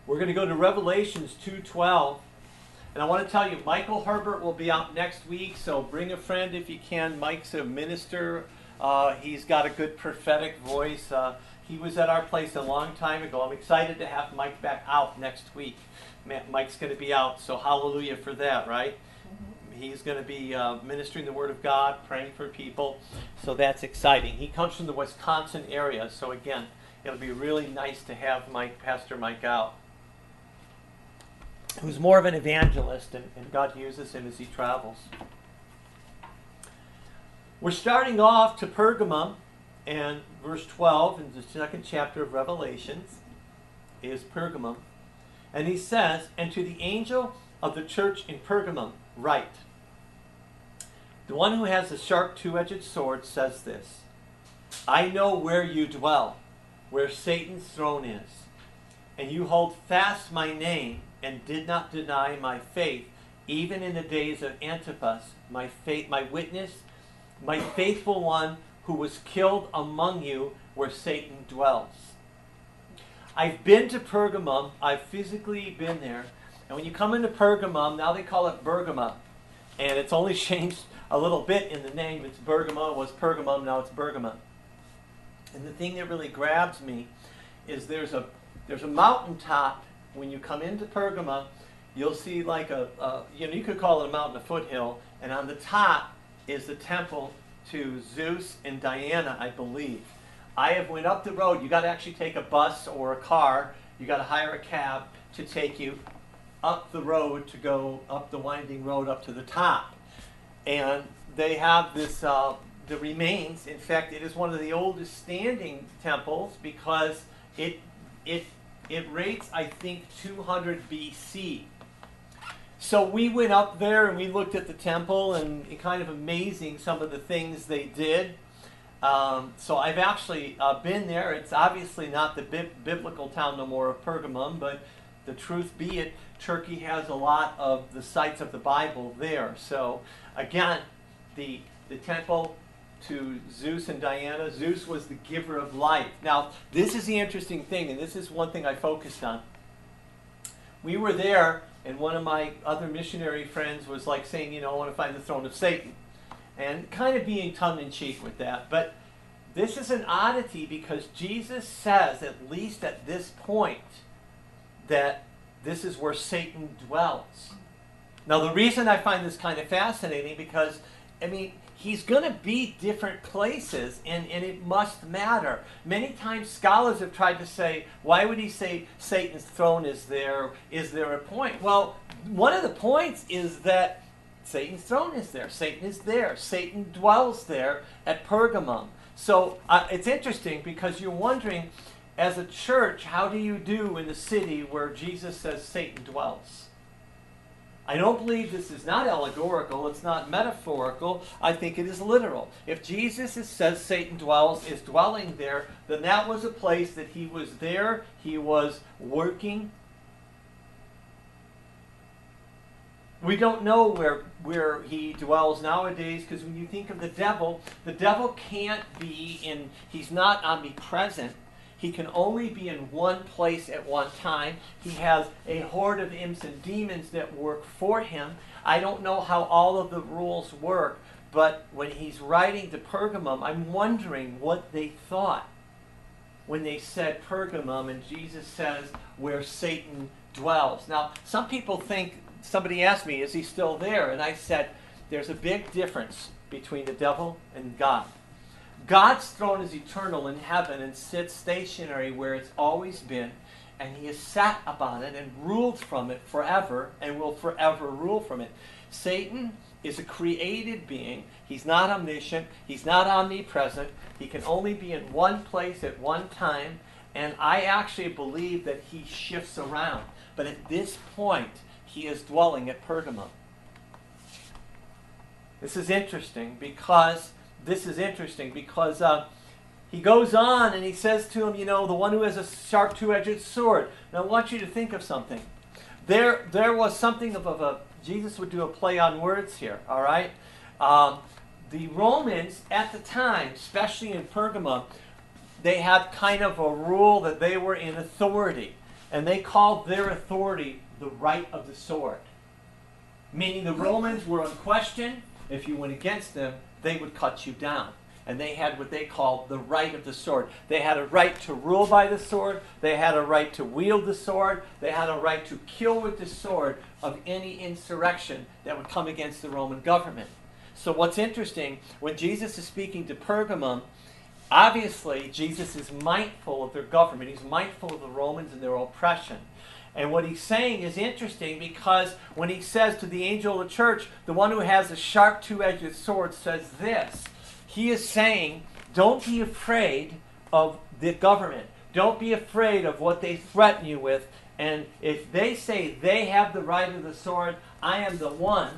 We're going to go to Revelations 2:12. And I want to tell you, Michael Herbert will be out next week, so bring a friend if you can. Mike's a minister. He's got a good prophetic voice. He was at our place a long time ago. I'm excited to have Mike back out next week. Mike's going to be out, so hallelujah for that, right? Mm-hmm. He's going to be ministering the Word of God, praying for people, so that's exciting. He comes from the Wisconsin area, so again, it'll be really nice to have Pastor Mike out, who's more of an evangelist, and God uses him as he travels. We're starting off to Pergamum, and verse 12 in the second chapter of Revelations is Pergamum. And he says, "And to the angel of the church in Pergamum write, the one who has the sharp two-edged sword says this, I know where you dwell, where Satan's throne is, and you hold fast my name, and did not deny my faith, even in the days of Antipas, my witness, my faithful one, who was killed among you, where Satan dwells." I've been to Pergamum. I've physically been there. And when you come into Pergamum, now they call it Bergama. And it's only changed a little bit in the name. It's Bergama, it was Pergamum, now it's Bergama. And the thing that really grabs me is there's a mountaintop. When you come into Pergamum, you'll see like you could call it a mountain, a foothill, and on the top is the temple to Zeus and Diana, I believe. I have went up the road. You got to actually take a bus or a car. You got to hire a cab to take you up the road, to go up the winding road up to the top. And they have this, the remains. In fact, it is one of the oldest standing temples because it rates, I think, 200 BC. So we went up there and we looked at the temple, and it's kind of amazing some of the things they did. So I've actually been there. It's obviously not the biblical town no more of Pergamum, but the truth be it, Turkey has a lot of the sites of the Bible there. So again, the temple to Zeus and Diana. Zeus was the giver of life. Now, this is the interesting thing, and this is one thing I focused on. We were there, and one of my other missionary friends was like saying, I want to find the throne of Satan. And kind of being tongue-in-cheek with that. But this is an oddity because Jesus says, at least at this point, that this is where Satan dwells. Now, the reason I find this kind of fascinating because, he's going to be different places, and it must matter. Many times scholars have tried to say, why would he say Satan's throne is there? Is there a point? Well, one of the points is that Satan's throne is there. Satan is there. Satan dwells there at Pergamum. So it's interesting because you're wondering, as a church, how do you do in the city where Jesus says Satan dwells? I don't believe this is not allegorical. It's not metaphorical. I think it is literal. If Jesus says Satan is dwelling there, then that was a place that he was there. He was working. We don't know where he dwells nowadays because when you think of the devil can't be he's not omnipresent. He can only be in one place at one time. He has a horde of imps and demons that work for him. I don't know how all of the rules work, but when he's writing to Pergamum, I'm wondering what they thought when they said Pergamum and Jesus says where Satan dwells. Now, some people think, somebody asked me, is he still there? And I said, there's a big difference between the devil and God. God's throne is eternal in heaven and sits stationary where it's always been, and he has sat upon it and ruled from it forever and will forever rule from it. Satan is a created being. He's not omniscient. He's not omnipresent. He can only be in one place at one time, and I actually believe that he shifts around. But at this point, he is dwelling at Pergamum. This is interesting because he goes on and he says to him, the one who has a sharp two-edged sword. Now I want you to think of something. There was something of Jesus would do a play on words here, all right? The Romans at the time, especially in Pergamum, they had kind of a rule that they were in authority. and they called their authority the right of the sword. Meaning the Romans were unquestioned. If you went against them, they would cut you down. And they had what they called the right of the sword. They had a right to rule by the sword. They had a right to wield the sword. They had a right to kill with the sword of any insurrection that would come against the Roman government. So what's interesting, when Jesus is speaking to Pergamum, obviously Jesus is mindful of their government. He's mindful of the Romans and their oppression. And what he's saying is interesting because when he says to the angel of the church, the one who has a sharp two-edged sword says this, he is saying, don't be afraid of the government. Don't be afraid of what they threaten you with. And if they say they have the right of the sword, I am the one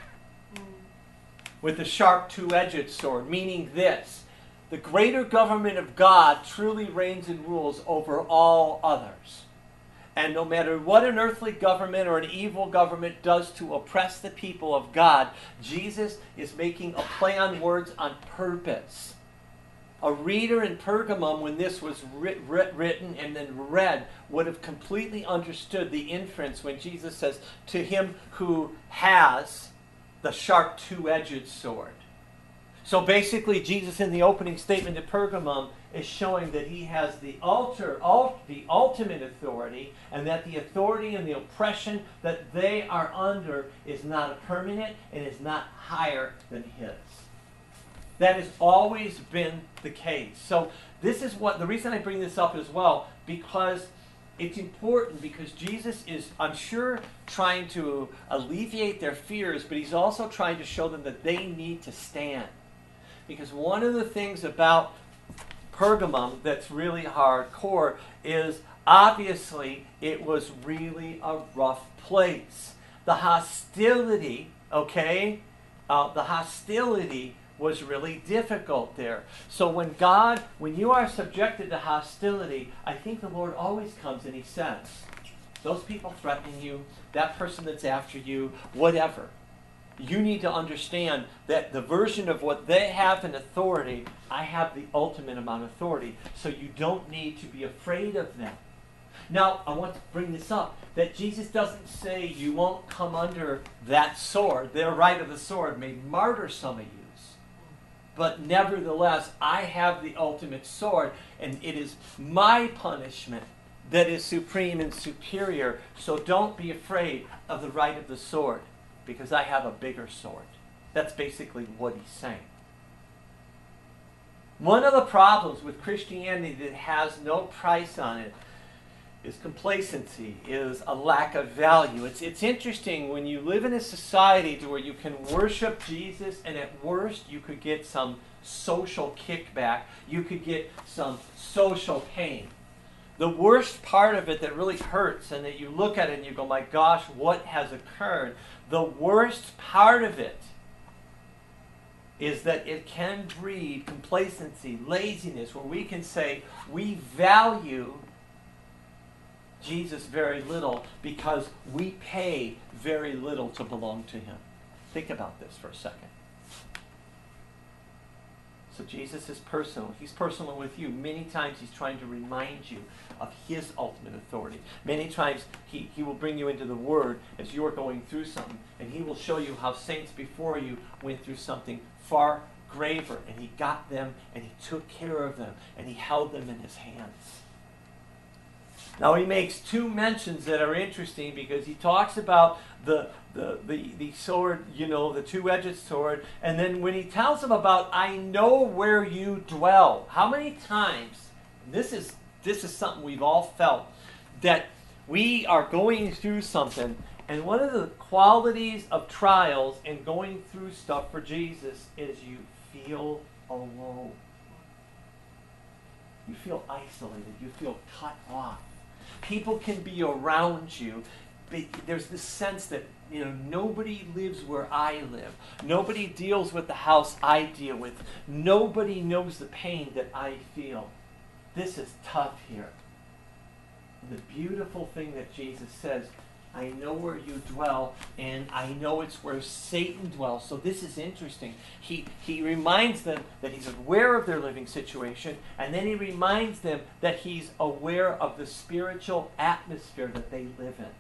with the sharp two-edged sword, meaning this. The greater government of God truly reigns and rules over all others. And no matter what an earthly government or an evil government does to oppress the people of God, Jesus is making a play on words on purpose. A reader in Pergamum, when this was written and then read, would have completely understood the inference when Jesus says, to him who has the sharp two-edged sword. So basically, Jesus in the opening statement to Pergamum is showing that he has the ultimate authority, and that the authority and the oppression that they are under is not a permanent and is not higher than his. That has always been the case. So this is what the reason I bring this up as well, because it's important, because Jesus is, I'm sure, trying to alleviate their fears, but he's also trying to show them that they need to stand. Because one of the things about Pergamum that's really hardcore is obviously it was really a rough place. The hostility, the hostility was really difficult there. So when you are subjected to hostility, I think the Lord always comes and he says, those people threatening you, that person that's after you, whatever. You need to understand that the version of what they have in authority, I have the ultimate amount of authority. So you don't need to be afraid of them. Now, I want to bring this up, that Jesus doesn't say you won't come under that sword. Their right of the sword may martyr some of you. But nevertheless, I have the ultimate sword, and it is my punishment that is supreme and superior. So don't be afraid of the right of the sword, because I have a bigger sword. That's basically what he's saying. One of the problems with Christianity that has no price on it is complacency, is a lack of value. It's interesting when you live in a society to where you can worship Jesus, and at worst you could get some social kickback, you could get some social pain. The worst part of it that really hurts, and that you look at it and you go, my gosh, what has occurred? The worst part of it is that it can breed complacency, laziness, where we can say we value Jesus very little because we pay very little to belong to him. Think about this for a second. So Jesus is personal. He's personal with you. Many times he's trying to remind you of his ultimate authority. Many times he will bring you into the Word as you're going through something, and he will show you how saints before you went through something far graver, and he got them, and he took care of them, and he held them in his hands. Now he makes two mentions that are interesting, because he talks about the sword, the two-edged sword, and then when he tells them about, I know where you dwell. How many times, this is something we've all felt, that we are going through something, and one of the qualities of trials and going through stuff for Jesus is you feel alone. You feel isolated. You feel cut off. People can be around you, but there's this sense that nobody lives where I live. Nobody deals with the house I deal with. Nobody knows the pain that I feel. This is tough here. And the beautiful thing that Jesus says, I know where you dwell, and I know it's where Satan dwells. So this is interesting. He reminds them that he's aware of their living situation, and then he reminds them that he's aware of the spiritual atmosphere that they live in.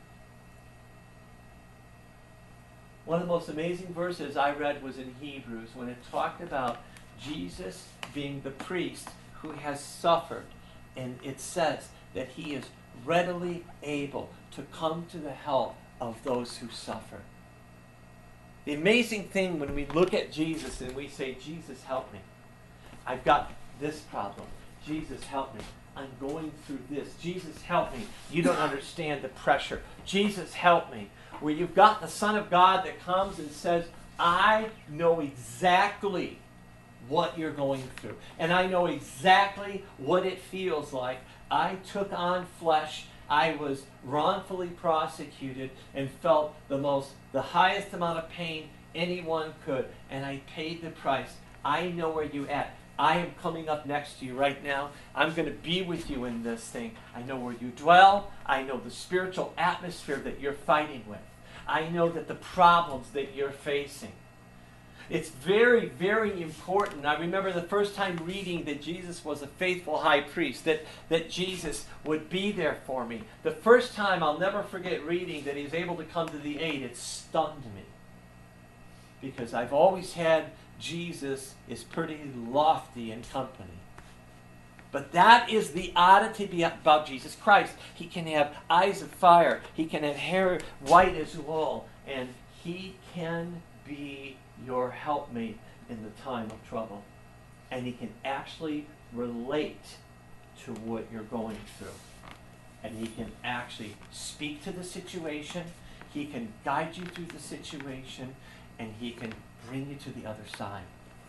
One of the most amazing verses I read was in Hebrews, when it talked about Jesus being the priest who has suffered. And it says that he is readily able to come to the help of those who suffer. The amazing thing when we look at Jesus and we say, Jesus, help me. I've got this problem. Jesus, help me. I'm going through this. Jesus, help me. You don't understand the pressure. Jesus, help me. Where you've got the Son of God that comes and says, I know exactly what you're going through. And I know exactly what it feels like. I took on flesh. I was wrongfully prosecuted and felt the highest amount of pain anyone could. And I paid the price. I know where you're at. I am coming up next to you right now. I'm going to be with you in this thing. I know where you dwell. I know the spiritual atmosphere that you're fighting with. I know that the problems that you're facing. It's very, very important. I remember the first time reading that Jesus was a faithful high priest, that Jesus would be there for me. The first time, I'll never forget reading that he's able to come to the aid, it stunned me. Because I've always had Jesus is pretty lofty in company. But that is the oddity about Jesus Christ. He can have eyes of fire. He can have hair white as wool. And he can be your helpmate in the time of trouble. And he can actually relate to what you're going through. And he can actually speak to the situation. He can guide you through the situation. And he can bring you to the other side.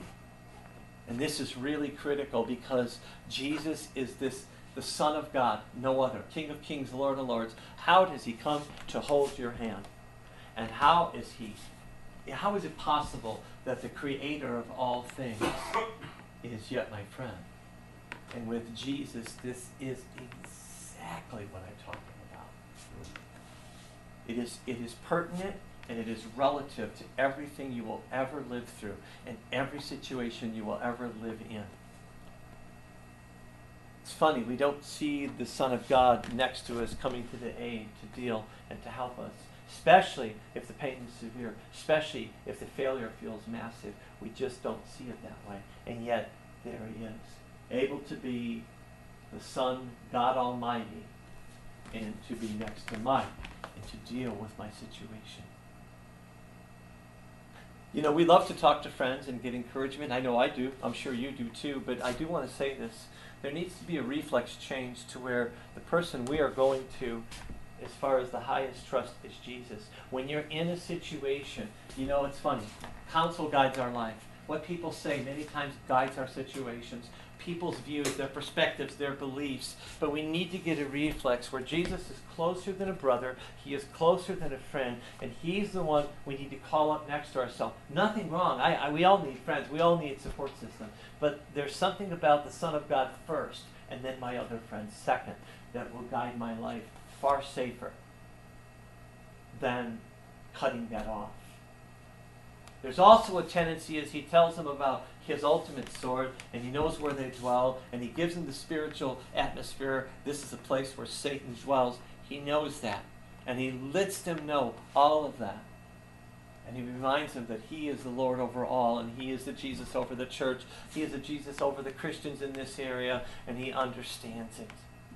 And this is really critical because Jesus is the Son of God, no other. King of kings, Lord of lords. How does he come to hold your hand? And how is it possible that the creator of all things is yet my friend? And with Jesus, this is exactly what I'm talking about. It is pertinent and it is relative to everything you will ever live through and every situation you will ever live in. It's funny, we don't see the Son of God next to us coming to the aid to deal and to help us. Especially if the pain is severe, especially if the failure feels massive. We just don't see it that way. And yet, there he is, able to be the Son, God Almighty, and to be next to mine, and to deal with my situation. You know, we love to talk to friends and get encouragement. I know I do. I'm sure you do too. But I do want to say this. There needs to be a reflex change to where the person we are going to, as far as the highest trust, is Jesus. When you're in a situation, you know, it's funny. Counsel guides our life. What people say many times guides our situations. People's views, their perspectives, their beliefs. But we need to get a reflex where Jesus is closer than a brother. He is closer than a friend. And he's the one we need to call up next to ourselves. Nothing wrong. We all need friends. We all need support system. But there's something about the Son of God first, and then my other friends second, that will guide my life far safer than cutting that off. There's also a tendency, as he tells them about his ultimate sword, and he knows where they dwell, and he gives them the spiritual atmosphere. This is a place where Satan dwells. He knows that, and he lets them know all of that. And he reminds them that he is the Lord over all, and he is the Jesus over the church. He is the Jesus over the Christians in this area, and he understands it.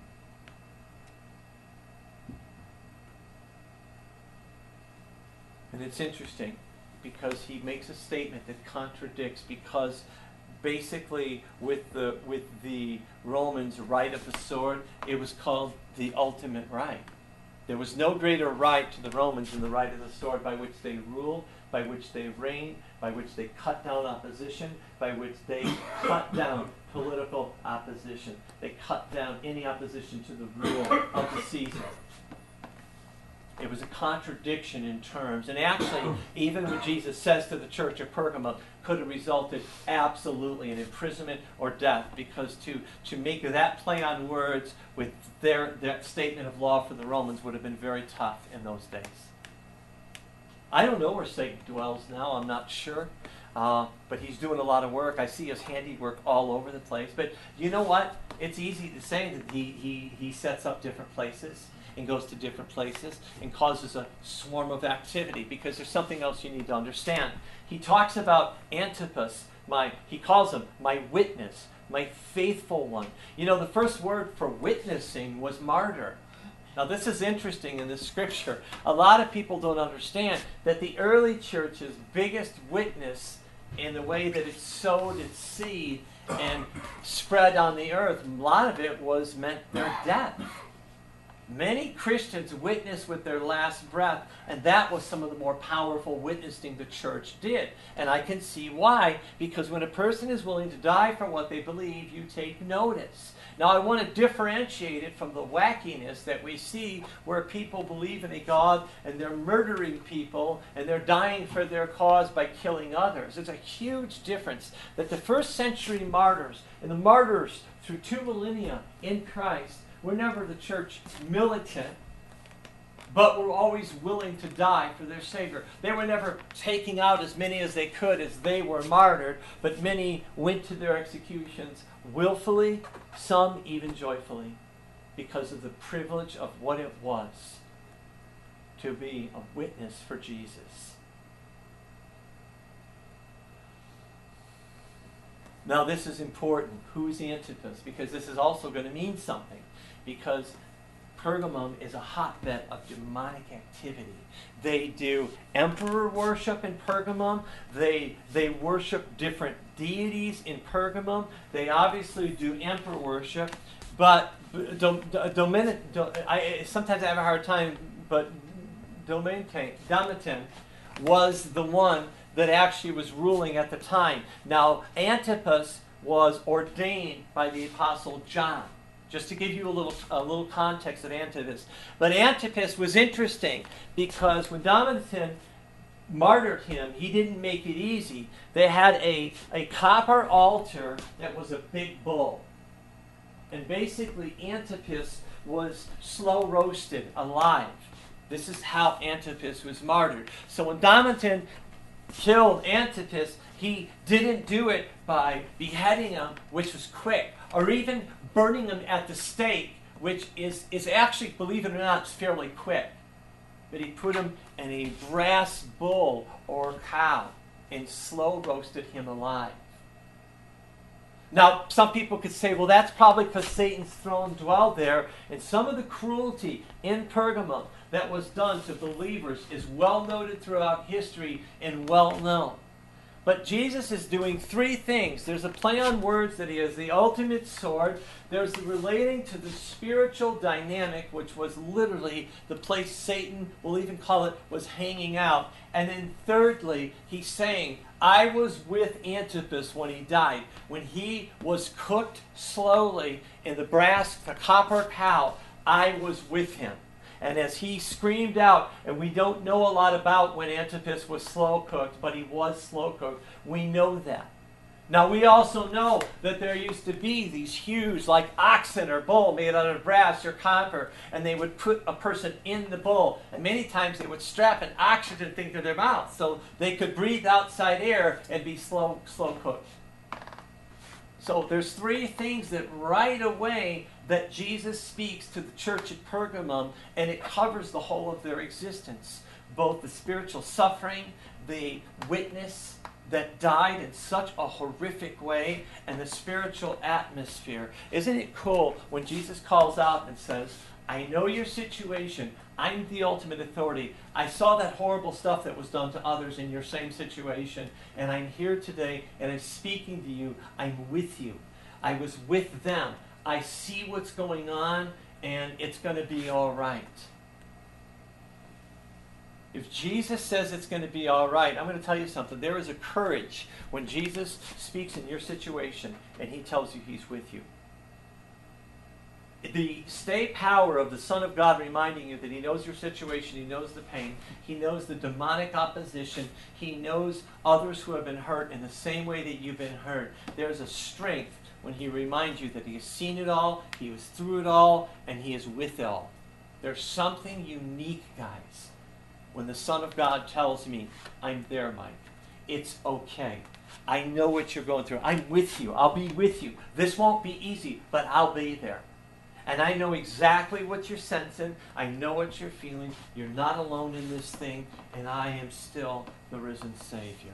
And it's interesting, because he makes a statement that contradicts, because basically with the Romans' right of the sword, it was called the ultimate right. There was no greater right to the Romans than the right of the sword, by which they ruled, by which they reigned, by which they cut down opposition, by which they cut down political opposition. They cut down any opposition to the rule of the Caesar. It was a contradiction in terms. And actually, even what Jesus says to the church of Pergamum could have resulted absolutely in imprisonment or death, because to make that play on words with that statement of law for the Romans would have been very tough in those days. I don't know where Satan dwells now. I'm not sure. But he's doing a lot of work. I see his handiwork all over the place. But you know what? It's easy to say that he sets up different places and goes to different places and causes a swarm of activity, because there's something else you need to understand. He talks about Antipas, he calls him my witness, my faithful one. You know, the first word for witnessing was martyr. Now this is interesting in this scripture. A lot of people don't understand that the early church's biggest witness in the way that it sowed its seed and spread on the earth, a lot of it meant their death. Many Christians witnessed with their last breath, and that was some of the more powerful witnessing the church did. And I can see why, because when a person is willing to die for what they believe, you take notice. Now, I want to differentiate it from the wackiness that we see where people believe in a God and they're murdering people and they're dying for their cause by killing others. There's a huge difference that the first century martyrs and the martyrs through 2 millennia in Christ were never the church militant, but were always willing to die for their Savior. They were never taking out as many as they could as they were martyred, but many went to their executions willfully, some even joyfully, because of the privilege of what it was to be a witness for Jesus. Now this is important. Who's Antipas? Because this is also going to mean something. Because Pergamum is a hotbed of demonic activity. They do emperor worship in Pergamum. They worship different deities in Pergamum. They obviously do emperor worship. But sometimes I have a hard time, but Domitian was the one that actually was ruling at the time. Now, Antipas was ordained by the Apostle John. Just to give you a little context of Antipas. But Antipas was interesting because when Domitian martyred him, he didn't make it easy. They had a copper altar that was a big bull. And basically Antipas was slow roasted alive. This is how Antipas was martyred. So when Domitian killed Antipas, he didn't do it by beheading him, which was quick, or even burning him at the stake, which is actually, believe it or not, fairly quick. But he put him in a brass bull or cow and slow roasted him alive. Now, some people could say, well, that's probably because Satan's throne dwelled there, and some of the cruelty in Pergamum that was done to believers is well noted throughout history and well known. But Jesus is doing three things. There's a play on words that he is the ultimate sword. There's the relating to the spiritual dynamic, which was literally the place Satan, we'll even call it, was hanging out. And then thirdly, he's saying, I was with Antipas when he died. When he was cooked slowly in the copper cow, I was with him. And as he screamed out, and we don't know a lot about when Antipas was slow cooked, but he was slow cooked. We know that. Now we also know that there used to be these huge, like oxen or bull made out of brass or copper, and they would put a person in the bull, and many times they would strap an oxygen thing to their mouth so they could breathe outside air and be slow cooked. So there's three things that right away that Jesus speaks to the church at Pergamum, and it covers the whole of their existence. Both the spiritual suffering, the witness that died in such a horrific way, and the spiritual atmosphere. Isn't it cool when Jesus calls out and says, I know your situation. I'm the ultimate authority. I saw that horrible stuff that was done to others in your same situation, and I'm here today, and I'm speaking to you. I'm with you. I was with them. I see what's going on, and it's going to be all right. If Jesus says it's going to be all right, I'm going to tell you something. There is a courage when Jesus speaks in your situation, and he tells you he's with you. the stay power of the Son of God reminding you that he knows your situation, he knows the pain, he knows the demonic opposition, he knows others who have been hurt in the same way that you've been hurt. There's a strength when he reminds you that he has seen it all, he was through it all, and he is with it all. There's something unique, guys, when the Son of God tells me, I'm there, Mike. It's okay. I know what you're going through. I'm with you. I'll be with you. This won't be easy, but I'll be there. And I know exactly what you're sensing. I know what you're feeling. You're not alone in this thing, and I am still the risen Savior.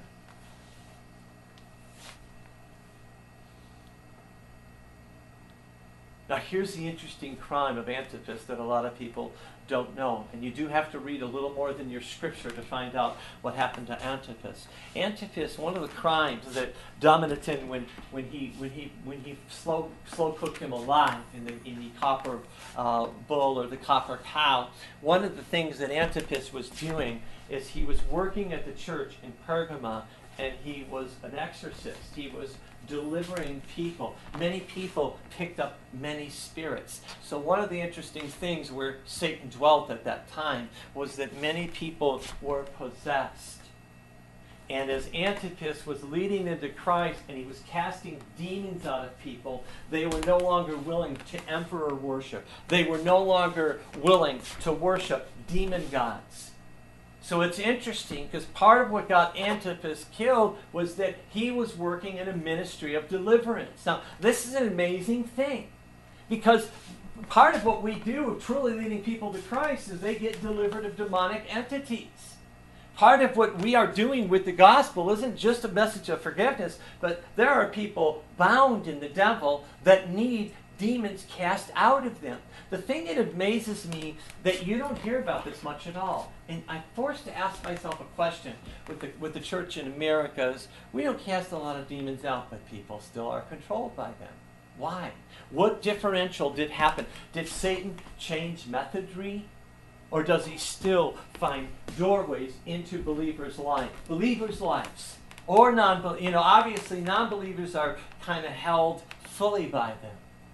Now here's the interesting crime of Antipas that a lot of people don't know. And you do have to read a little more than your scripture to find out what happened to Antipas. Antipas, one of the crimes that Domitian, when he slow cooked him alive in the copper bull or the copper cow, one of the things that Antipas was doing is he was working at the church in Pergamum, and he was an exorcist. He was delivering people. Many people picked up many spirits. So one of the interesting things where Satan dwelt at that time was that many people were possessed. And as Antipas was leading into Christ and he was casting demons out of people, they were no longer willing to emperor worship. They were no longer willing to worship demon gods. So it's interesting because part of what got Antipas killed was that he was working in a ministry of deliverance. Now, this is an amazing thing because part of what we do of truly leading people to Christ is they get delivered of demonic entities. Part of what we are doing with the gospel isn't just a message of forgiveness, but there are people bound in the devil that need demons cast out of them. The thing that amazes me that you don't hear about this much at all, and I'm forced to ask myself a question with the church in America, is we don't cast a lot of demons out, but people still are controlled by them. Why? What differential did happen? Did Satan change methodry? Or does he still find doorways into believers' lives? Believers' lives. Or obviously non-believers are kind of held fully by them.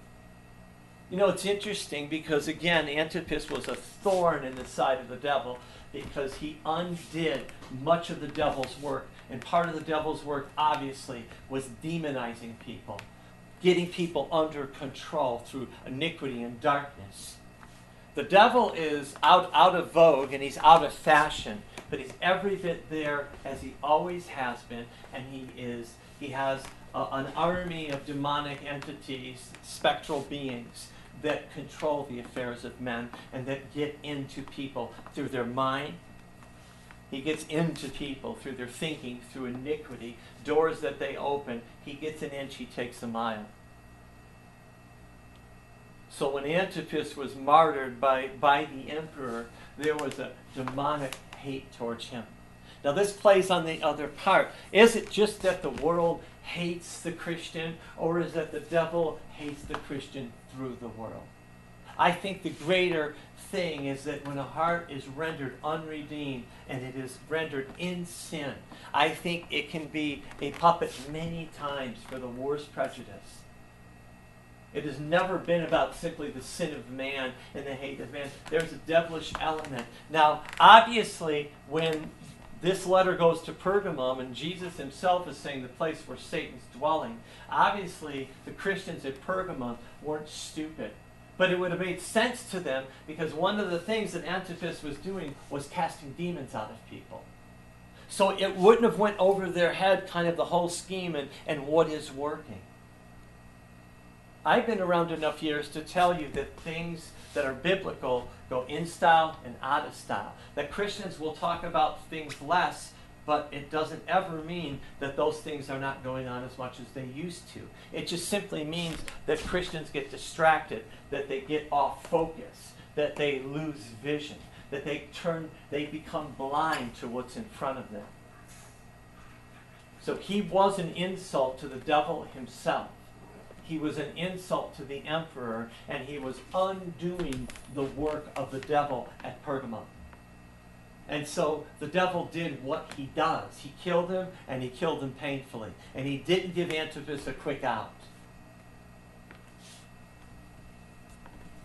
It's interesting because, again, Antipas was a thorn in the side of the devil because he undid much of the devil's work. And part of the devil's work, obviously, was demonizing people, getting people under control through iniquity and darkness. The devil is out of vogue and he's out of fashion, but he's every bit there as he always has been, and he has an army of demonic entities, spectral beings, that control the affairs of men and that get into people through their mind. He gets into people through their thinking, through iniquity, doors that they open. He gets an inch, he takes a mile. So when Antipas was martyred by the emperor, there was a demonic hate towards him. Now this plays on the other part. Is it just that the world hates the Christian, or is it the devil hates the Christian through the world? I think the greater thing is that when a heart is rendered unredeemed and it is rendered in sin, I think it can be a puppet many times for the worst prejudice. It has never been about simply the sin of man and the hate of man. There's a devilish element. Now, obviously, when this letter goes to Pergamum, and Jesus himself is saying the place where Satan's dwelling, obviously the Christians at Pergamum weren't stupid. But it would have made sense to them because one of the things that Antipas was doing was casting demons out of people. So it wouldn't have went over their head kind of the whole scheme and what is working. I've been around enough years to tell you that things that are biblical go in style and out of style. That Christians will talk about things less, but it doesn't ever mean that those things are not going on as much as they used to. It just simply means that Christians get distracted, that they get off focus, that they lose vision, that they become blind to what's in front of them. So he was an insult to the devil himself. He was an insult to the emperor, and he was undoing the work of the devil at Pergamum. And so the devil did what he does. He killed him, and he killed him painfully. And he didn't give Antipas a quick out.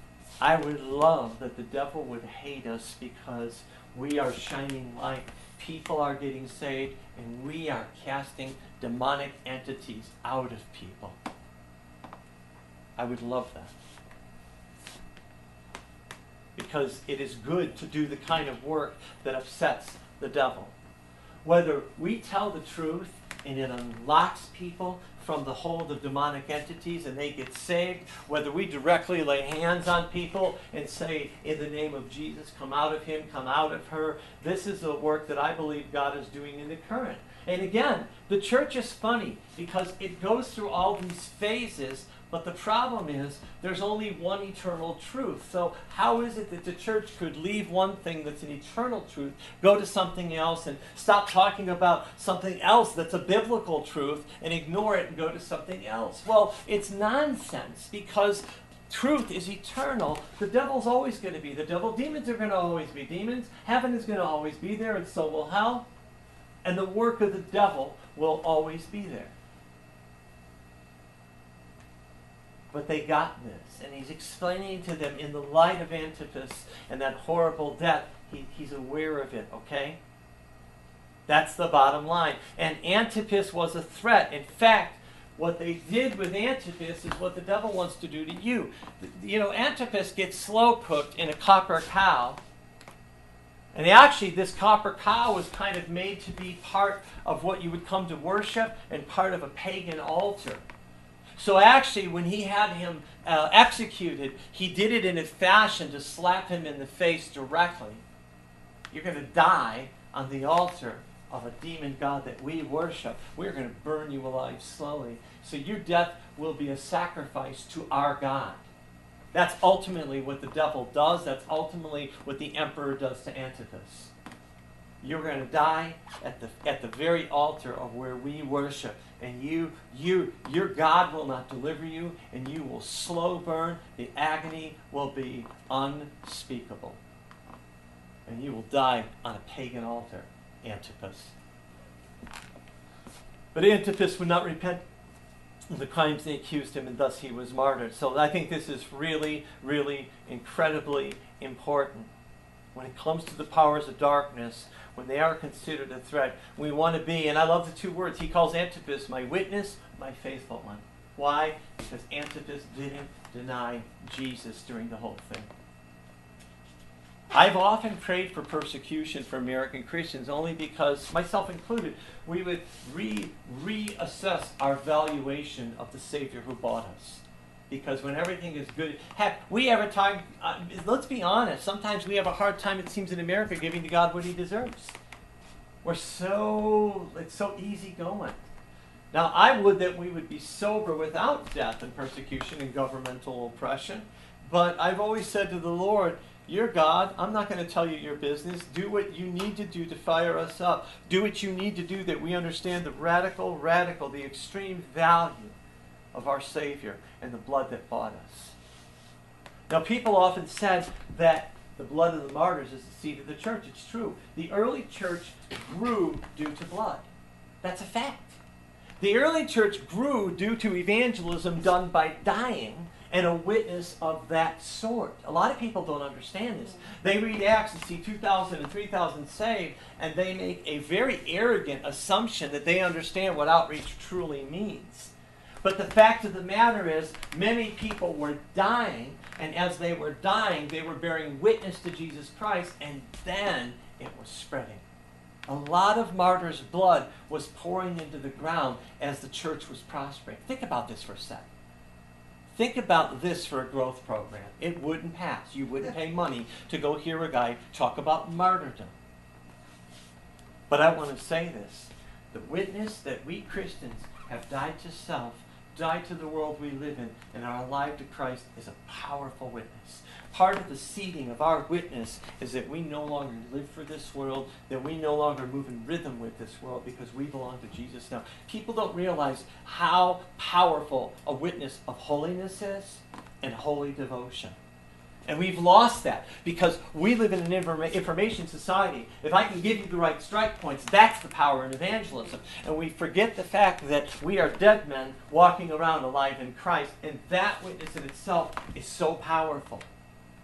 I would love that the devil would hate us because we are shining light. People are getting saved, and we are casting demonic entities out of people. I would love that. Because it is good to do the kind of work that upsets the devil. Whether we tell the truth and it unlocks people from the hold of demonic entities and they get saved, whether we directly lay hands on people and say, in the name of Jesus, come out of him, come out of her, this is the work that I believe God is doing in the current. And again, the church is funny because it goes through all these phases, but the problem is there's only one eternal truth. So how is it that the church could leave one thing that's an eternal truth, go to something else, and stop talking about something else that's a biblical truth and ignore it and go to something else? Well, it's nonsense because truth is eternal. The devil's always going to be the devil. Demons are going to always be demons. Heaven is going to always be there, and so will hell. And the work of the devil will always be there. But they got this, and he's explaining to them in the light of Antipas and that horrible death, he's aware of it, okay? That's the bottom line. And Antipas was a threat. In fact, what they did with Antipas is what the devil wants to do to you. You know, Antipas gets slow cooked in a copper cow. And actually, this copper cow was kind of made to be part of what you would come to worship and part of a pagan altar. So actually, when he had him executed, he did it in a fashion to slap him in the face directly. You're going to die on the altar of a demon god that we worship. We're going to burn you alive slowly. So your death will be a sacrifice to our God. That's ultimately what the devil does. That's ultimately what the emperor does to Antipas. You're going to die at the very altar of where we worship. And your God will not deliver you, and you will slow burn. The agony will be unspeakable. And you will die on a pagan altar, Antipas. But Antipas would not repent of the crimes they accused him, and thus he was martyred. So I think this is really, really incredibly important. When it comes to the powers of darkness, when they are considered a threat, we want to be, and I love the two words, he calls Antipas my witness, my faithful one. Why? Because Antipas didn't deny Jesus during the whole thing. I've often prayed for persecution for American Christians only because, myself included, we would reassess our valuation of the Savior who bought us. Because when everything is good, heck, we have a time, let's be honest, sometimes we have a hard time, it seems, in America giving to God what he deserves. It's so easy going. Now, I would that we would be sober without death and persecution and governmental oppression, but I've always said to the Lord, you're God, I'm not going to tell you your business. Do what you need to do to fire us up. Do what you need to do that we understand the the extreme value of our Savior and the blood that bought us. Now, people often said that the blood of the martyrs is the seed of the church. It's true. The early church grew due to blood. That's a fact. The early church grew due to evangelism done by dying and a witness of that sort. A lot of people don't understand this. They read Acts and see 2,000 and 3,000 saved, and they make a very arrogant assumption that they understand what outreach truly means. But the fact of the matter is, many people were dying, and as they were dying, they were bearing witness to Jesus Christ, and then it was spreading. A lot of martyrs' blood was pouring into the ground as the church was prospering. Think about this for a second. Think about this for a growth program. It wouldn't pass. You wouldn't pay money to go hear a guy talk about martyrdom. But I want to say this. The witness that we Christians have died to self, died to the world we live in, and are alive to Christ is a powerful witness. Part of the seeding of our witness is that we no longer live for this world, that we no longer move in rhythm with this world because we belong to Jesus now. People don't realize how powerful a witness of holiness is and holy devotion. And we've lost that because we live in an information society. If I can give you the right strike points, that's the power in evangelism. And we forget the fact that we are dead men walking around alive in Christ. And that witness in itself is so powerful.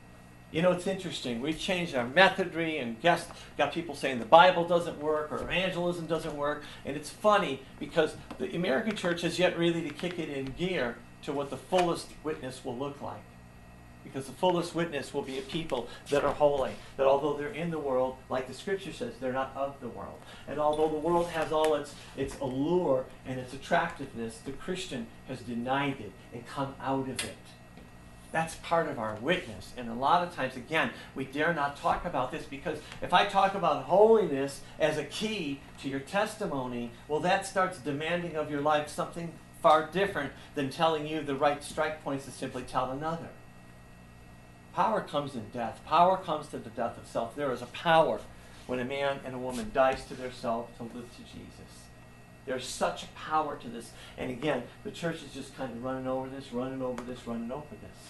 You know, it's interesting. We've changed our methodry and got people saying the Bible doesn't work or evangelism doesn't work. And it's funny because the American church has yet really to kick it in gear to what the fullest witness will look like. Because the fullest witness will be a people that are holy. That although they're in the world, like the scripture says, they're not of the world. And although the world has all its allure and its attractiveness, the Christian has denied it and come out of it. That's part of our witness. And a lot of times, again, we dare not talk about this because if I talk about holiness as a key to your testimony, well, that starts demanding of your life something far different than telling you the right strike points to simply tell another. Power comes in death. Power comes to the death of self. There is a power when a man and a woman dies to their self to live to Jesus. There's such a power to this. And again, the church is just kind of running over this, running over this, running over this.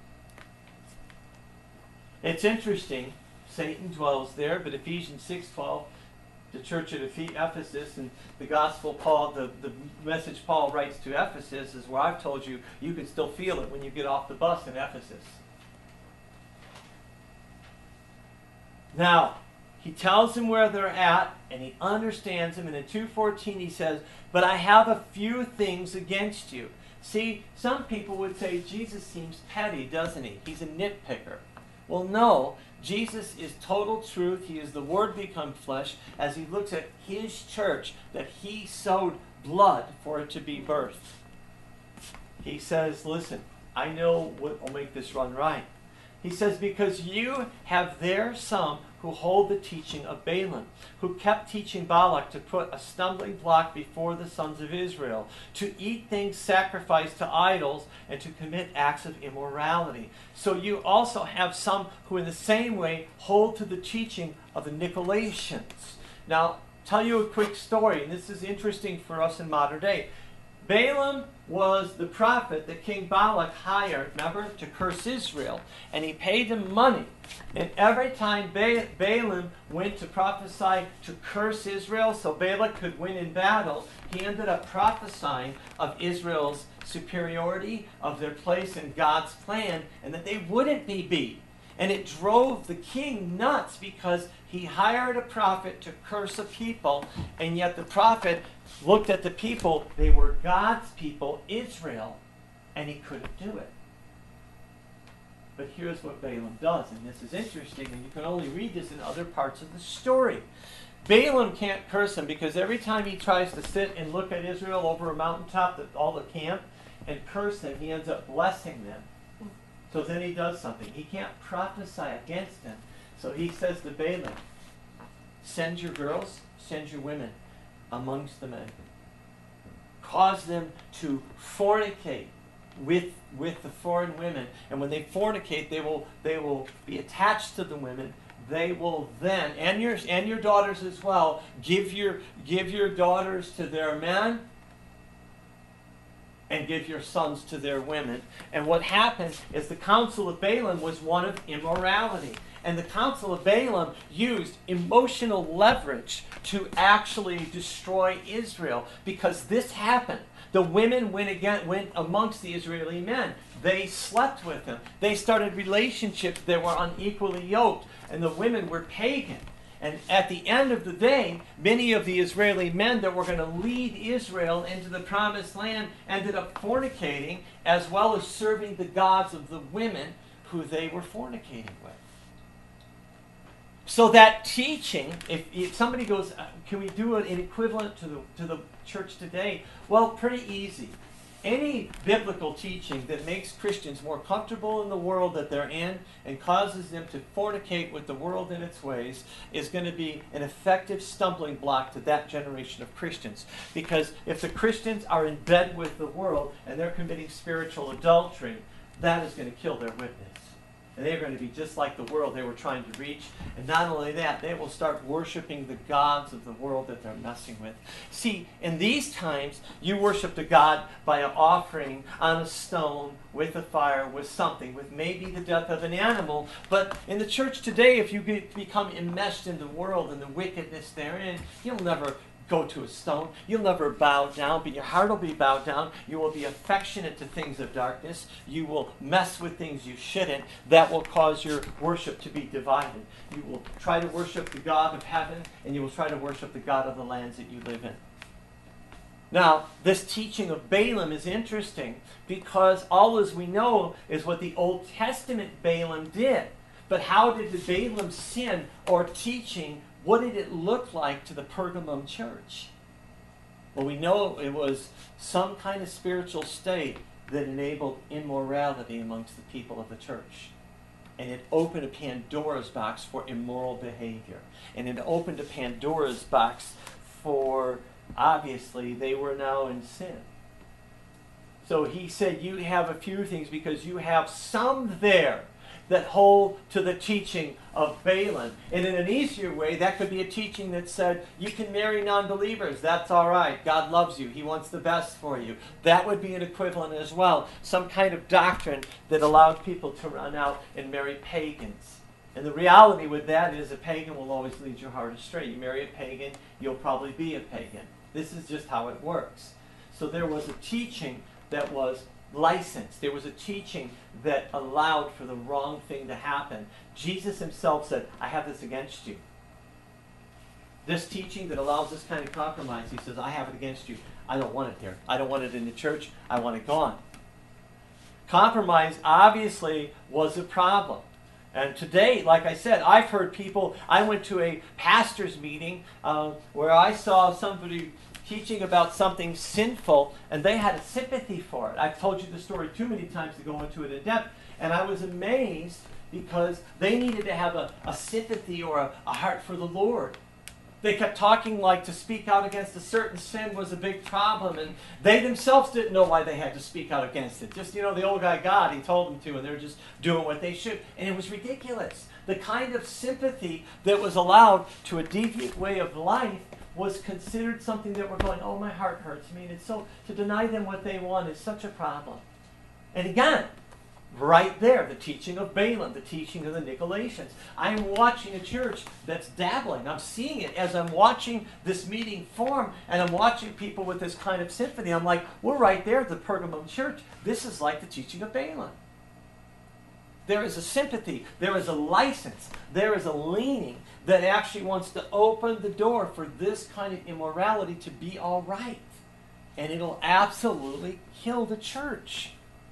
It's interesting. Satan dwells there, but Ephesians 6:12, the church at Ephesus, and the gospel Paul, the message Paul writes to Ephesus is where I've told you, you can still feel it when you get off the bus in Ephesus. Now, he tells them where they're at, and he understands them. And in 2:14 he says, but I have a few things against you. See, some people would say Jesus seems petty, doesn't he? He's a nitpicker. Well, no. Jesus is total truth. He is the Word become flesh as he looks at his church that he sowed blood for it to be birthed. He says, listen, I know what will make this run right. He says, because you have there some who hold the teaching of Balaam, who kept teaching Balak to put a stumbling block before the sons of Israel, to eat things sacrificed to idols, and to commit acts of immorality. So you also have some who in the same way hold to the teaching of the Nicolaitans. Now, tell you a quick story, and this is interesting for us in modern day. Balaam was the prophet that King Balak hired, remember, to curse Israel. And he paid him money. And every time Balaam went to prophesy to curse Israel so Balak could win in battle, he ended up prophesying of Israel's superiority, of their place in God's plan, and that they wouldn't be beat. And it drove the king nuts because he hired a prophet to curse a people, and yet the prophet looked at the people, they were God's people, Israel, and he couldn't do it. But here's what Balaam does, and this is interesting, and you can only read this in other parts of the story. Balaam can't curse him because every time he tries to sit and look at Israel over a mountaintop, all the camp, and curse them, he ends up blessing them. So then he does something. He can't prophesy against them. So he says to Balaam, send your girls, send your women amongst the men. Cause them to fornicate with the foreign women. And when they fornicate, they will be attached to the women. They will then, and your daughters as well, give your daughters to their men, and give your sons to their women. And what happened is the counsel of Balaam was one of immorality. And the counsel of Balaam used emotional leverage to actually destroy Israel. Because this happened. The women went amongst the Israeli men. They slept with them. They started relationships that were unequally yoked. And the women were pagan. And at the end of the day, many of the Israeli men that were going to lead Israel into the promised land ended up fornicating as well as serving the gods of the women who they were fornicating with. So that teaching, if somebody goes, can we do an equivalent to the church today? Well, pretty easy. Any biblical teaching that makes Christians more comfortable in the world that they're in and causes them to fornicate with the world in its ways is going to be an effective stumbling block to that generation of Christians. Because if the Christians are in bed with the world and they're committing spiritual adultery, that is going to kill their witness. And they're going to be just like the world they were trying to reach. And not only that, they will start worshiping the gods of the world that they're messing with. See, in these times, you worship the God by an offering on a stone, with a fire, with something, with maybe the death of an animal. But in the church today, if you become enmeshed in the world and the wickedness therein, you'll never go to a stone. You'll never bow down, but your heart will be bowed down. You will be affectionate to things of darkness. You will mess with things you shouldn't. That will cause your worship to be divided. You will try to worship the God of heaven, and you will try to worship the God of the lands that you live in. Now, this teaching of Balaam is interesting because all as we know is what the Old Testament Balaam did. But how did the Balaam sin or teaching, what did it look like to the Pergamum church? Well, we know it was some kind of spiritual state that enabled immorality amongst the people of the church. And it opened a Pandora's box for immoral behavior. And it opened a Pandora's box for, obviously, they were now in sin. So he said, you have a few things because you have some there that hold to the teaching of Balaam. And in an easier way, that could be a teaching that said, you can marry non-believers. That's all right. God loves you. He wants the best for you. That would be an equivalent as well. Some kind of doctrine that allowed people to run out and marry pagans. And the reality with that is a pagan will always lead your heart astray. You marry a pagan, you'll probably be a pagan. This is just how it works. So there was a teaching that was licensed. There was a teaching that allowed for the wrong thing to happen. Jesus himself said, I have this against you. This teaching that allows this kind of compromise, he says, I have it against you. I don't want it there. I don't want it in the church. I want it gone. Compromise obviously was a problem. And today, like I said, I've heard people, I went to a pastor's meeting where I saw somebody teaching about something sinful, and they had a sympathy for it. I've told you the story too many times to go into it in depth, and I was amazed because they needed to have a sympathy or a heart for the Lord. They kept talking like to speak out against a certain sin was a big problem, and they themselves didn't know why they had to speak out against it. Just, the old guy God, he told them to, and they're just doing what they should. And it was ridiculous. The kind of sympathy that was allowed to a deviant way of life was considered something that we're going, oh, my heart hurts me. And so to deny them what they want is such a problem. And again, right there, the teaching of Balaam, the teaching of the Nicolaitans. I am watching a church that's dabbling. I'm seeing it as I'm watching this meeting form, and I'm watching people with this kind of sympathy. I'm like, we're right there at the Pergamum church. This is like the teaching of Balaam. There is a sympathy. There is a license. There is a leaning that actually wants to open the door for this kind of immorality to be all right. And it'll absolutely kill the church.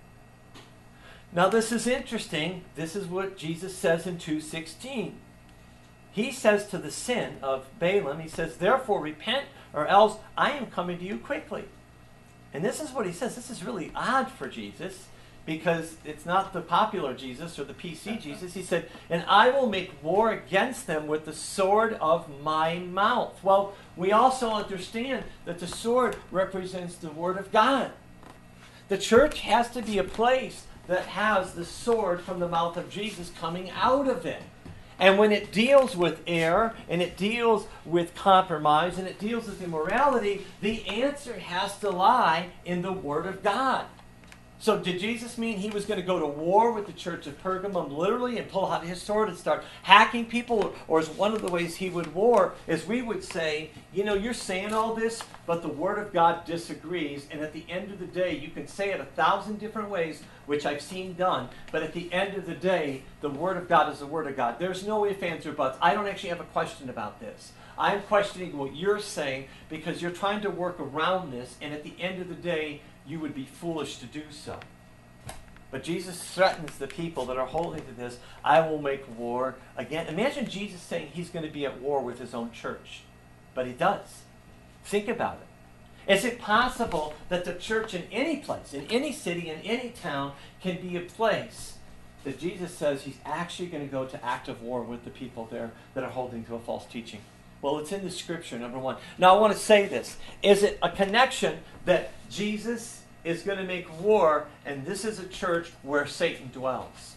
Now this is interesting. This is what Jesus says in 2:16. He says to the sin of Balaam, he says, therefore repent, or else I am coming to you quickly. And this is what he says. This is really odd for Jesus, because it's not the popular Jesus or the PC Jesus. He said, and I will make war against them with the sword of my mouth. Well, we also understand that the sword represents the Word of God. The church has to be a place that has the sword from the mouth of Jesus coming out of it. And when it deals with error, and it deals with compromise, and it deals with immorality, the answer has to lie in the Word of God. So did Jesus mean he was going to go to war with the church of Pergamum literally and pull out his sword and start hacking people? Or is one of the ways he would war is we would say, you're saying all this, but the Word of God disagrees. And at the end of the day, you can say it 1,000 different ways, which I've seen done. But at the end of the day, the Word of God is the Word of God. There's no ifs, ands, or buts. I don't actually have a question about this. I'm questioning what you're saying because you're trying to work around this. And at the end of the day, you would be foolish to do so. But Jesus threatens the people that are holding to this, I will make war again. Imagine Jesus saying he's going to be at war with his own church. But he does. Think about it. Is it possible that the church in any place, in any city, in any town, can be a place that Jesus says he's actually going to go to active war with the people there that are holding to a false teaching? Well, it's in the scripture, number one. Now, I want to say this. Is it a connection that Jesus is going to make war, and this is a church where Satan dwells?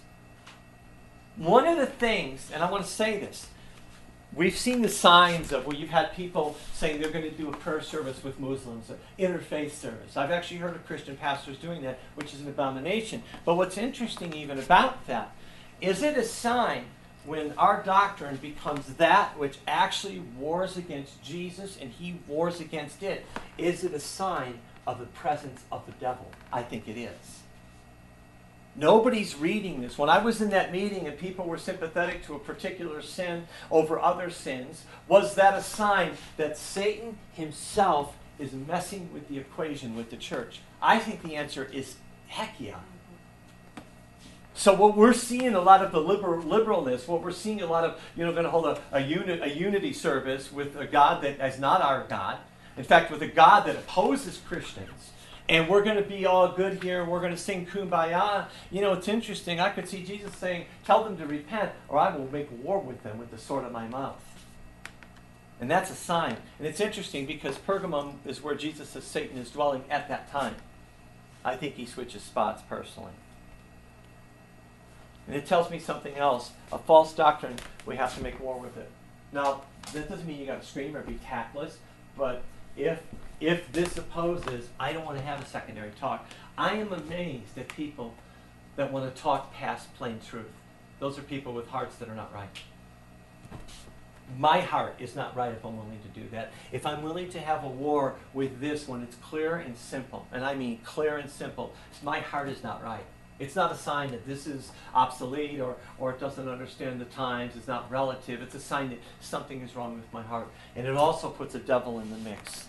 One of the things, and I want to say this, we've seen the signs of where you've had people saying they're going to do a prayer service with Muslims, an interfaith service. I've actually heard of Christian pastors doing that, which is an abomination. But what's interesting even about that, is it a sign when our doctrine becomes that which actually wars against Jesus and he wars against it, is it a sign of the presence of the devil? I think it is. Nobody's reading this. When I was in that meeting and people were sympathetic to a particular sin over other sins, was that a sign that Satan himself is messing with the equation with the church? I think the answer is heck yeah. So what we're seeing a lot of the liberalness, what we're seeing a lot of, going to hold a unity service with a God that is not our God. In fact, with a God that opposes Christians. And we're going to be all good here. We're going to sing Kumbaya. It's interesting. I could see Jesus saying, tell them to repent or I will make war with them with the sword of my mouth. And that's a sign. And it's interesting because Pergamum is where Jesus says Satan is dwelling at that time. I think he switches spots personally. And it tells me something else. A false doctrine, we have to make war with it. Now, that doesn't mean you got to scream or be tactless, but if this opposes, I don't want to have a secondary talk. I am amazed at people that want to talk past plain truth. Those are people with hearts that are not right. My heart is not right if I'm willing to do that. If I'm willing to have a war with this when it's clear and simple, and I mean clear and simple, my heart is not right. It's not a sign that this is obsolete or it doesn't understand the times. It's not relative. It's a sign that something is wrong with my heart. And it also puts a devil in the mix.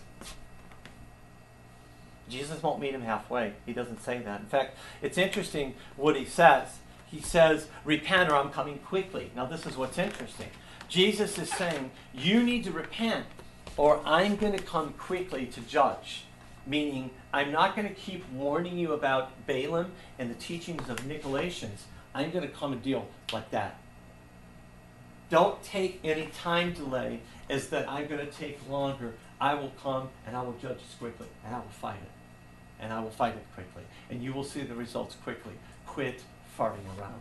Jesus won't meet him halfway. He doesn't say that. In fact, it's interesting what he says. He says, repent or I'm coming quickly. Now this is what's interesting. Jesus is saying, you need to repent or I'm going to come quickly to judge. Meaning, I'm not going to keep warning you about Balaam and the teachings of Nicolaitans. I'm going to come and deal like that. Don't take any time delay as that I'm going to take longer. I will come and I will judge this quickly and I will fight it. And I will fight it quickly. And you will see the results quickly. Quit farting around.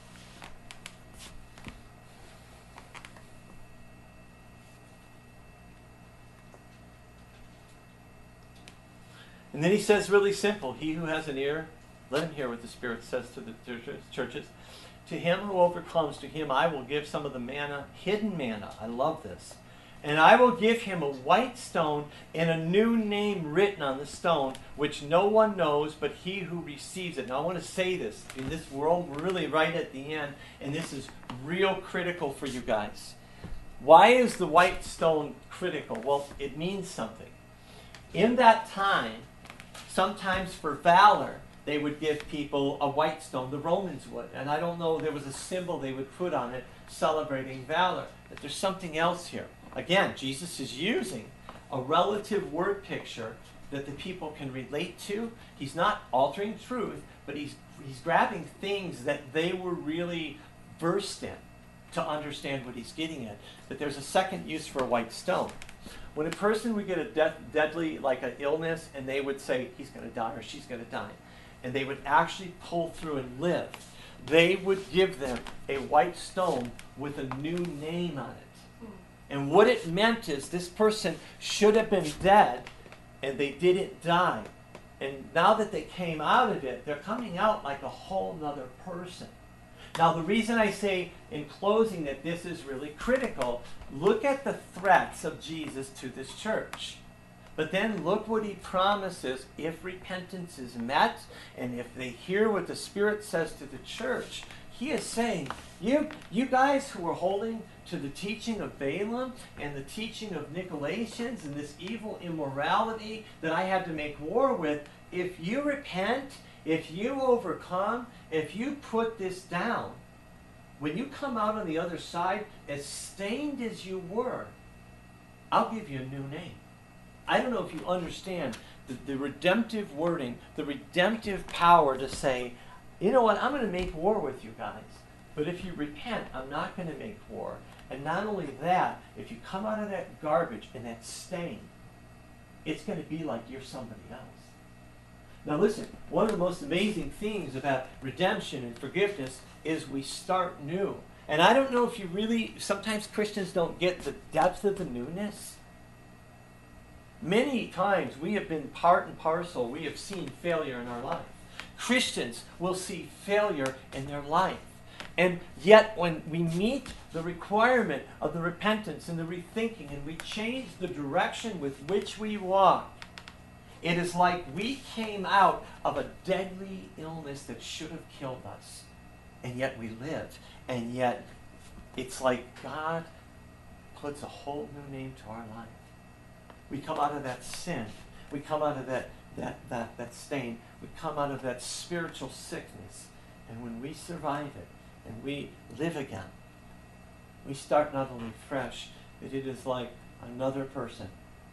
And then he says really simple, he who has an ear, let him hear what the Spirit says to the churches. To him who overcomes, to him I will give some of the manna, hidden manna. I love this. And I will give him a white stone and a new name written on the stone, which no one knows but he who receives it. Now I want to say this, in this world really right at the end, and this is real critical for you guys. Why is the white stone critical? Well, it means something. In that time, sometimes for valor, they would give people a white stone. The Romans would. And I don't know, there was a symbol they would put on it celebrating valor. But there's something else here. Again, Jesus is using a relative word picture that the people can relate to. He's not altering truth, but he's grabbing things that they were really versed in to understand what he's getting at. But there's a second use for a white stone. When a person would get a deadly, like an illness, and they would say, he's going to die or she's going to die, and they would actually pull through and live, they would give them a white stone with a new name on it. And what it meant is this person should have been dead, and they didn't die. And now that they came out of it, they're coming out like a whole nother person. Now, the reason I say in closing that this is really critical, look at the threats of Jesus to this church. But then look what he promises if repentance is met and if they hear what the Spirit says to the church. He is saying, you guys who are holding to the teaching of Balaam and the teaching of Nicolaitans and this evil immorality that I had to make war with, if you repent, if you overcome, if you put this down, when you come out on the other side, as stained as you were, I'll give you a new name. I don't know if you understand the redemptive wording, the redemptive power to say, you know what, I'm going to make war with you guys. But if you repent, I'm not going to make war. And not only that, if you come out of that garbage and that stain, it's going to be like you're somebody else. Now listen, one of the most amazing things about redemption and forgiveness is we start new. And I don't know if you really, sometimes Christians don't get the depth of the newness. Many times we have been part and parcel, we have seen failure in our life. Christians will see failure in their life. And yet when we meet the requirement of the repentance and the rethinking and we change the direction with which we walk, it is like we came out of a deadly illness that should have killed us. And yet we lived. And yet it's like God puts a whole new name to our life. We come out of that sin. We come out of that stain. We come out of that spiritual sickness. And when we survive it and we live again, we start not only fresh, but it is like another person.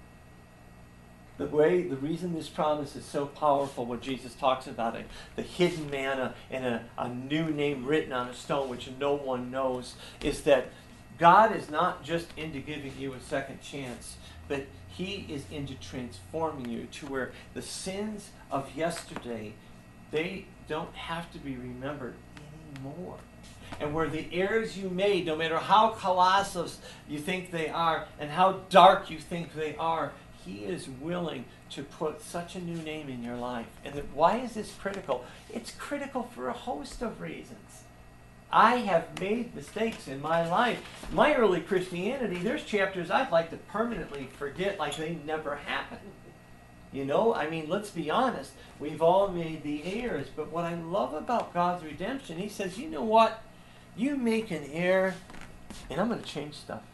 The reason this promise is so powerful, what Jesus talks about it, the hidden manna and a new name written on a stone which no one knows, is that God is not just into giving you a second chance, but He is into transforming you to where the sins of yesterday, they don't have to be remembered anymore. And where the errors you made, no matter how colossal you think they are and how dark you think they are, He is willing to put such a new name in your life. And why is this critical? It's critical for a host of reasons. I have made mistakes in my life. My early Christianity, there's chapters I'd like to permanently forget like they never happened. You know, I mean, let's be honest. We've all made the errors. But what I love about God's redemption, He says, you know what? You make an error, and I'm going to change stuff.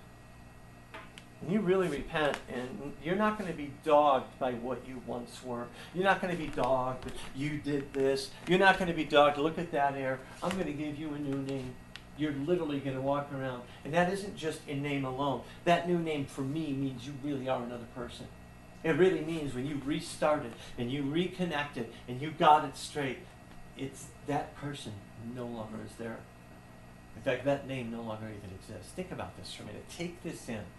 And you really repent, and you're not going to be dogged by what you once were. You're not going to be dogged that you did this. You're not going to be dogged, look at that error. I'm going to give you a new name. You're literally going to walk around. And that isn't just in name alone. That new name for me means you really are another person. It really means when you restarted and you reconnected and you got it straight, it's that person no longer is there. In fact, that name no longer even exists. Think about this for a minute. Take this in.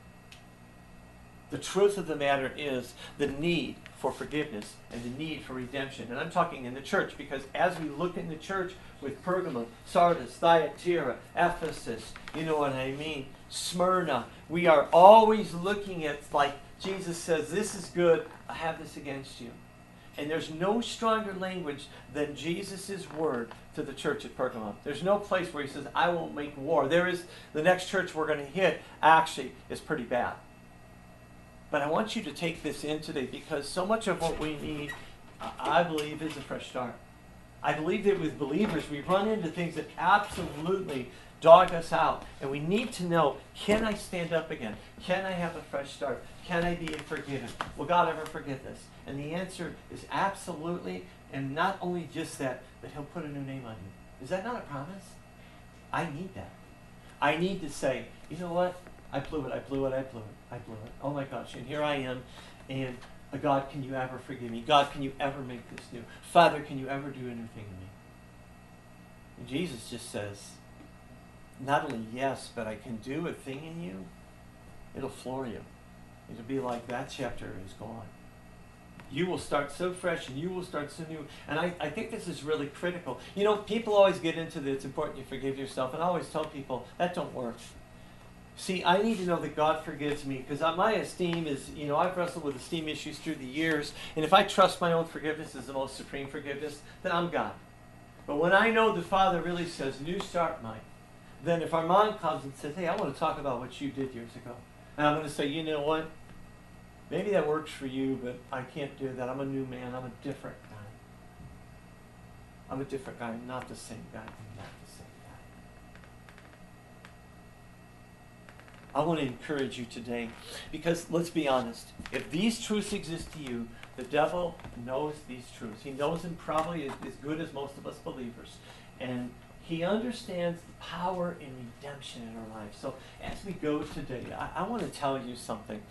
The truth of the matter is the need for forgiveness and the need for redemption. And I'm talking in the church because as we look in the church with Pergamum, Sardis, Thyatira, Ephesus, you know what I mean, Smyrna, we are always looking at, like Jesus says, this is good, I have this against you. And there's no stronger language than Jesus' word to the church at Pergamum. There's no place where He says, I won't make war. There is, the next church we're going to hit actually is pretty bad. But I want you to take this in today because so much of what we need, I believe, is a fresh start. I believe that with believers, we run into things that absolutely dog us out. And we need to know, can I stand up again? Can I have a fresh start? Can I be forgiven? Will God ever forgive this? And the answer is absolutely, and not only just that, but He'll put a new name on you. Is that not a promise? I need that. I need to say, you know what? I blew it. Oh my gosh, and here I am, and God, can you ever forgive me? God, can you ever make this new? Father, can you ever do anything to me? And Jesus just says, not only yes, but I can do a thing in you. It'll floor you. It'll be like that chapter is gone. You will start so fresh and you will start so new. And I think this is really critical. You know, people always get into the, it's important you forgive yourself. And I always tell people, that don't work. See, I need to know that God forgives me because my esteem is, you know, I've wrestled with esteem issues through the years. And if I trust my own forgiveness as the most supreme forgiveness, then I'm God. But when I know the Father really says, new start, Mike, then if Armand comes and says, hey, I want to talk about what you did years ago. And I'm going to say, you know what? Maybe that works for you, but I can't do that. I'm a new man. I'm a different guy. I'm a different guy. I'm not the same guy. I'm not the same guy. I want to encourage you today because let's be honest. If these truths exist to you, the devil knows these truths. He knows them probably as good as most of us believers. And he understands the power in redemption in our lives. So as we go today, I want to tell you something.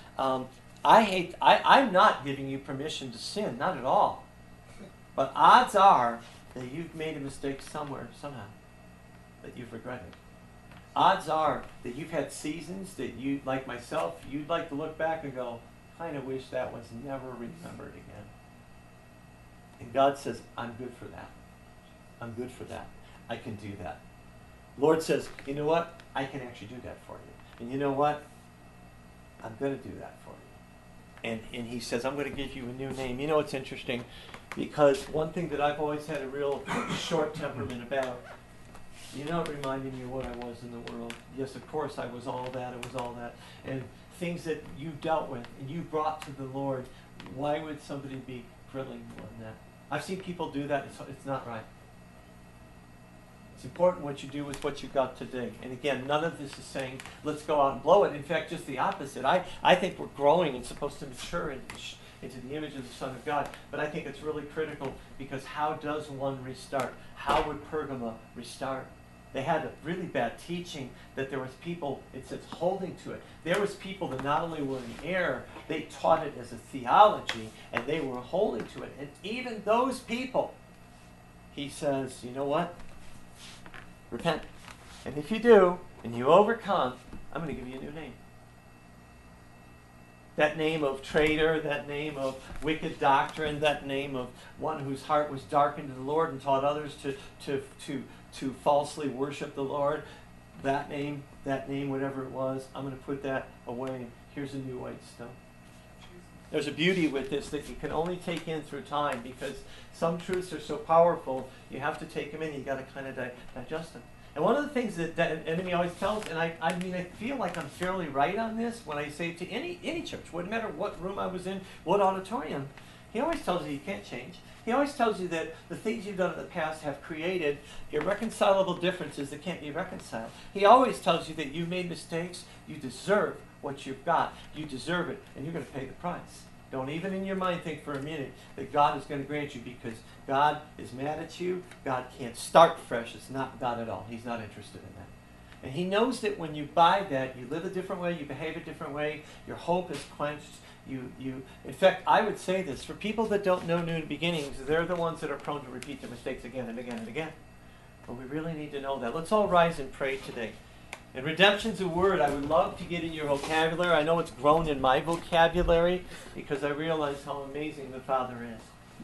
I'm not giving you permission to sin, not at all. But odds are that you've made a mistake somewhere, somehow, that you've regretted. Odds are that you've had seasons that you, like myself, you'd like to look back and go, kind of wish that was never remembered again. And God says, I'm good for that. I'm good for that. I can do that. Lord says, you know what? I can actually do that for you. And you know what? I'm going to do that for you. And he says, I'm going to give you a new name. You know, it's interesting because one thing that I've always had a real short temperament about You're not reminding me of what I was in the world. Yes, of course, I was all that. It was all that. And things that you dealt with and you brought to the Lord, why would somebody be drilling you on that? I've seen people do that. It's not right. It's important what you do with what you got today. And again, none of this is saying, let's go out and blow it. In fact, just the opposite. I think we're growing and supposed to mature into the image of the Son of God. But I think it's really critical, because how does one restart? How would Pergamum restart? They had a really bad teaching that there was people, it says, holding to it. There was people that not only were in error, they taught it as a theology, and they were holding to it. And even those people, he says, you know what? Repent. And if you do, and you overcome, I'm going to give you a new name. That name of traitor, that name of wicked doctrine, that name of one whose heart was darkened to the Lord and taught others to falsely worship the Lord, that name, whatever it was, I'm going to put that away. Here's a new white stone. There's a beauty with this that you can only take in through time, because some truths are so powerful, you have to take them in, you got to kind of digest them. And one of the things that the enemy always tells, and I mean, I feel like I'm fairly right on this when I say it to any church, wouldn't matter what room I was in, what auditorium, he always tells you can't change. He always tells you that the things you've done in the past have created irreconcilable differences that can't be reconciled. He always tells you that you made mistakes, you deserve what you've got. You deserve it, and you're going to pay the price. Don't even in your mind think for a minute that God is going to grant you, because God is mad at you. God can't start fresh. It's not God at all. He's not interested in that. And he knows that when you buy that, you live a different way, you behave a different way, your hope is quenched. In fact, I would say this, for people that don't know new beginnings, they're the ones that are prone to repeat their mistakes again and again and again. But we really need to know that. Let's all rise and pray today. And redemption's a word I would love to get in your vocabulary. I know it's grown in my vocabulary because I realize how amazing the Father is.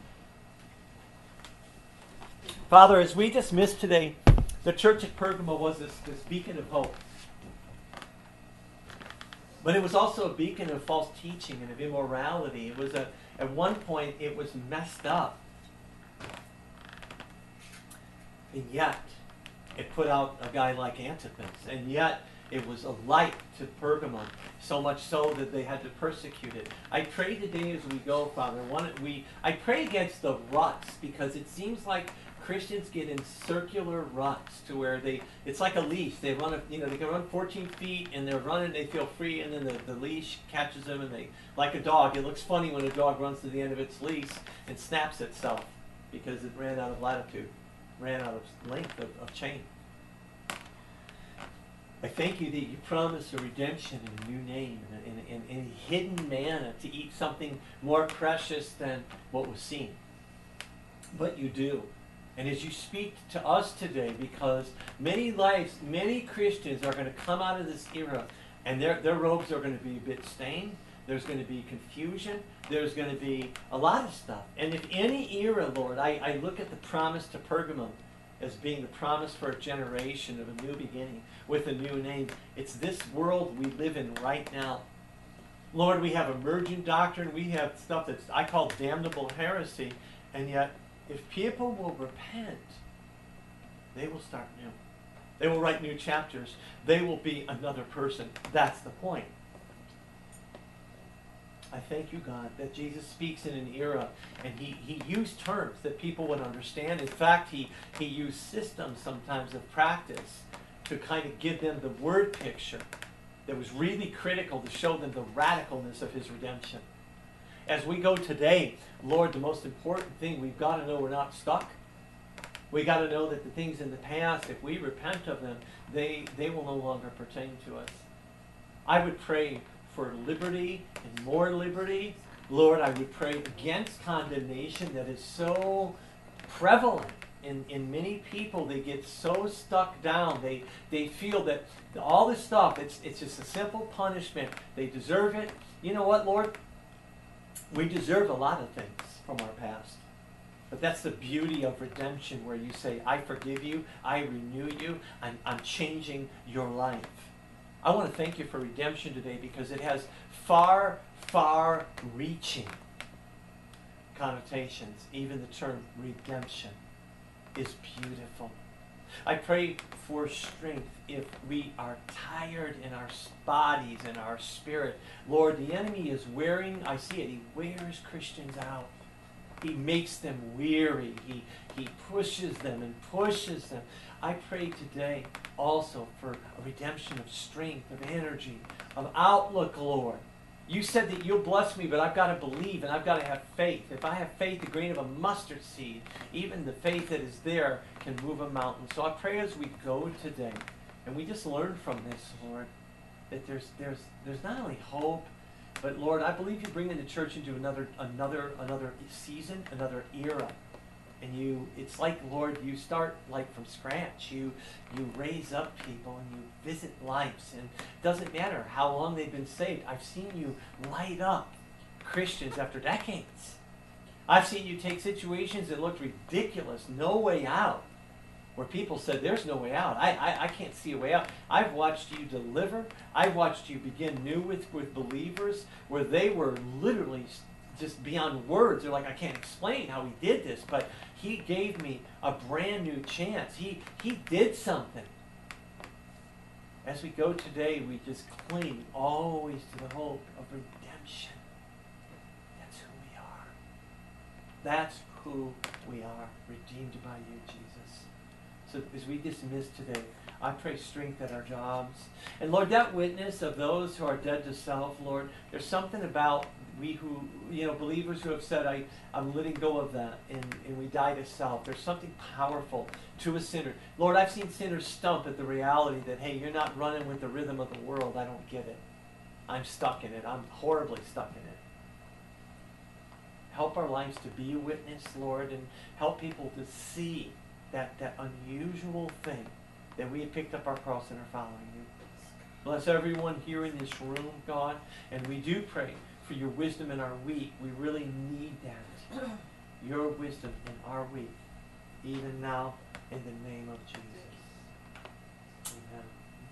Father, as we dismiss today, the church at Pergamum was this beacon of hope. But it was also a beacon of false teaching and of immorality. It was at one point, it was messed up. And yet, it put out a guy like Antipas. And yet, it was a light to Pergamum, so much so that they had to persecute it. I pray today as we go, Father, I pray against the ruts, because it seems like Christians get in circular ruts to where it's like a leash. They run, they can run 14 feet and they're running, they feel free, and then the leash catches them, and like a dog. It looks funny when a dog runs to the end of its leash and snaps itself because it ran out of latitude, ran out of length of chain. I thank you that you promise a redemption and a new name and a hidden manna to eat something more precious than what was seen. But you do. And as you speak to us today, because many Christians are going to come out of this era, and their robes are going to be a bit stained. There's going to be confusion. There's going to be a lot of stuff. And if any era, Lord, I look at the promise to Pergamum as being the promise for a generation of a new beginning with a new name. It's this world we live in right now. Lord, we have emergent doctrine. We have stuff that I call damnable heresy. And yet, if people will repent, they will start new. They will write new chapters. They will be another person. That's the point. I thank you, God, that Jesus speaks in an era, and he used terms that people would understand. In fact, he used systems sometimes of practice to kind of give them the word picture that was really critical to show them the radicalness of his redemption. As we go today, Lord, the most important thing, we've got to know we're not stuck. We got to know that the things in the past, if we repent of them, they will no longer pertain to us. I would pray for liberty and more liberty. Lord, I would pray against condemnation that is so prevalent in many people. They get so stuck down. They feel that all this stuff, it's just a simple punishment. They deserve it. You know what, Lord? We deserve a lot of things from our past. But that's the beauty of redemption, where you say, I forgive you, I renew you, I'm changing your life. I want to thank you for redemption today, because it has far, far-reaching connotations. Even the term redemption is beautiful. I pray for strength if we are tired in our bodies and our spirit. Lord, the enemy is wearing, I see it, he wears Christians out. He makes them weary. He pushes them and pushes them. I pray today also for a redemption of strength, of energy, of outlook, Lord. You said that you'll bless me, but I've got to believe and I've got to have faith. If I have faith, the grain of a mustard seed, even the faith that is there can move a mountain. So I pray as we go today, and we just learn from this, Lord, that there's not only hope, but Lord, I believe you're bringing the church into another season, another era. And it's like, Lord, you start like from scratch. You raise up people and you visit lives. And it doesn't matter how long they've been saved. I've seen you light up Christians after decades. I've seen you take situations that looked ridiculous, no way out, where people said, there's no way out. I can't see a way out. I've watched you deliver. I've watched you begin new with believers where they were literally just beyond words. They're like, I can't explain how he did this, but he gave me a brand new chance. He did something. As we go today, we just cling always to the hope of redemption. That's who we are. That's who we are, redeemed by you, Jesus. So as we dismiss today, I pray strength at our jobs. And Lord, that witness of those who are dead to self, Lord, there's something about we who, believers who have said, I'm letting go of that, and we die to self. There's something powerful to a sinner. Lord, I've seen sinners stump at the reality that, hey, you're not running with the rhythm of the world. I don't get it. I'm stuck in it. I'm horribly stuck in it. Help our lives to be a witness, Lord, and help people to see that unusual thing that we have picked up our cross and are following you. Bless everyone here in this room, God, and we do pray for your wisdom in our week. We really need that. Your wisdom in our week, even now, in the name of Jesus. Amen.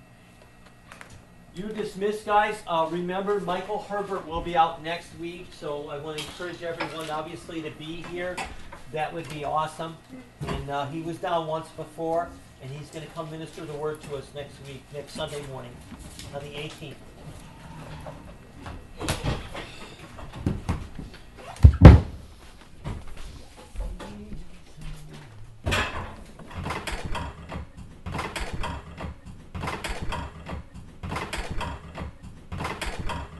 You dismissed, guys. Remember, Michael Herbert will be out next week, so I want to encourage everyone, obviously, to be here. That would be awesome. And he was down once before, and he's going to come minister the word to us next week, next Sunday morning, on the 18th.